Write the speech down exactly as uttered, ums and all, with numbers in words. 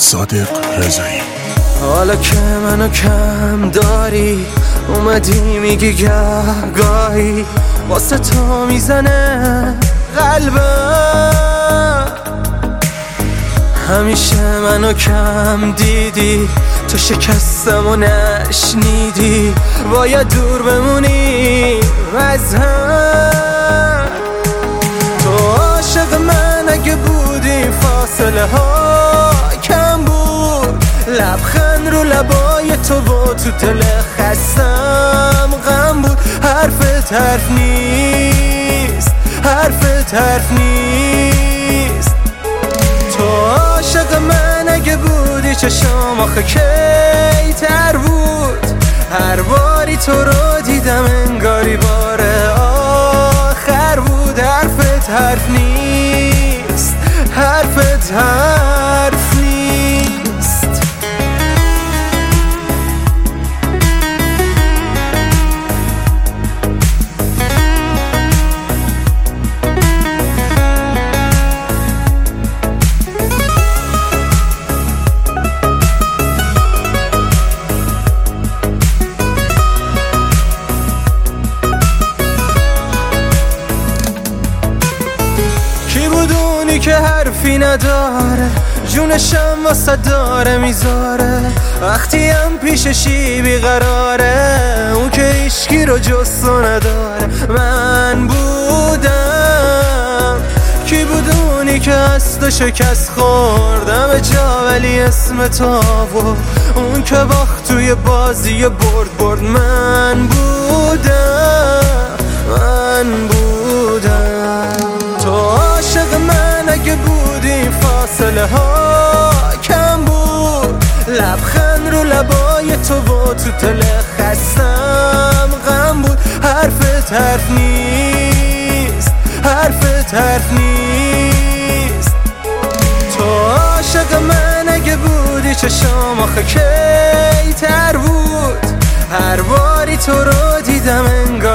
صادق رضایی. حالا که منو کم داری اومدی میگی گاهی واسه تو میزنه قلبم، همیشه منو کم دیدی تو شکستم و نشنیدی باید دور بمونی از هم. تو عاشق من اگه بودی فاصله ها کم بود، لبخند رو لبای تو و تو دل خستم غم بود. حرفت حرف نیست، حرفت حرف نیست. تو عاشق من اگه بودی چشم آخه کی تر بود، هر باری تو رو دیدم انگاری بار آخر بود. حرفت حرف نیست، حرفت حرف نیست. کی بودونی که حرفی نداره جونشم واسه داره میذاره، وقتی هم پیششی بیقراره اون که عشقی رو جستو نداره. من بودم کی بودونی که هست و شکست خوردم جا ولی اسم تو آورد، اون که باخت توی بازی برد برد. من بودم من بودم تو عاشق من اگه بودی فاصله ها کم بود، لبخند رو لبای تو و تو دل خستم غم بود. حرفت حرف نیست، حرفت حرف نیست. تو عاشق من اگه بودی چشم آخه کی تر بود، هر باری تو رو دیدم انگار